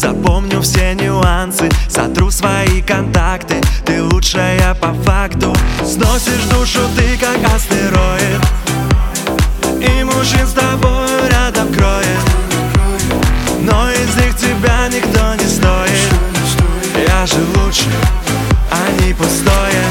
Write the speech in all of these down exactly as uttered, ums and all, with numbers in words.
запомню все нюансы, сотру свои контакты. Ты лучшая по факту. Сносишь душу ты, как астероид, и мужчин с тобой рядом кроет, но из них тебя никто не стоит. Я же лучше, а не пустое.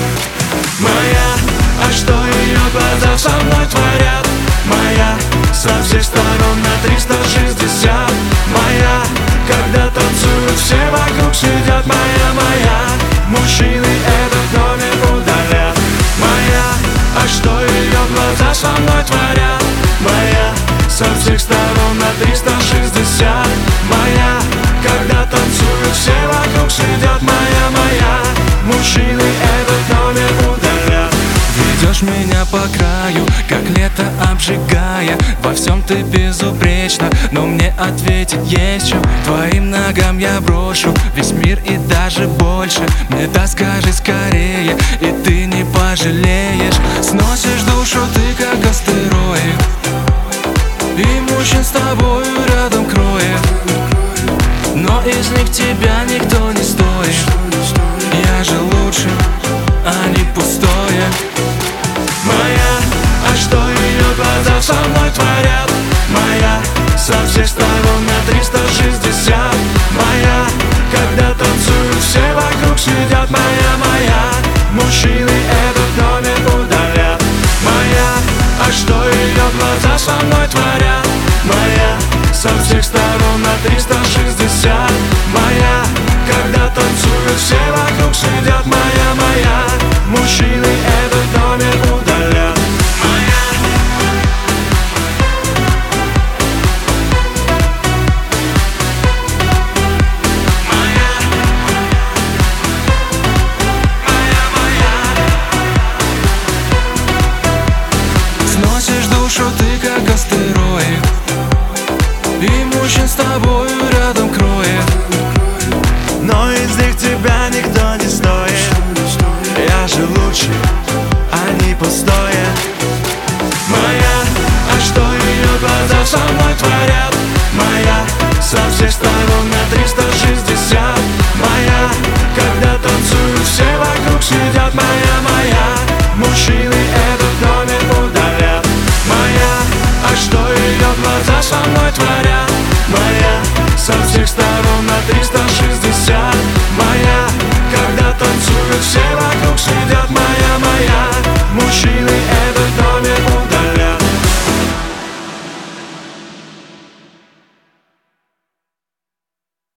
Моя, а что ее глаза со мной творят? Моя, со всех сторон на триста шестьдесят. Моя, когда танцуют, все вокруг сидят. Моя, моя, мужчины этот номер удалят. Моя, а что ее глаза со мной творят? Моя, со всех сторон на триста шестьдесят. Моя, когда танцуют, все вокруг сидят. Моя, моя, мужчины этот номер удалят. Ведешь меня по краю, как лето обжигая. Во всем ты безупречна, но мне ответить есть чем. Твоим ногам я брошу весь мир и даже больше. Мне да скажи скорее, и ты не пожалеешь. Сносишь душу ты, как астероид, и мужчин с тобою рядом кроет, но из них тебя никто не стоит. Я же лучше, а не пустое. Моя, а что ее глаза со мной творят? Моя, со всех сторон на триста шестьдесят. Моя, когда танцуют, все вокруг сидят. Моя, моя, мужчины этот номер удалят. Моя, а что ее глаза со мной творят? Моя, со всех сторон на триста шестьдесят. Моя, когда танцуют, все вокруг сидят. Моя, моя, мужчины этот номер удалят. Сносишь душу ты, как астероид, и мужчин с тобой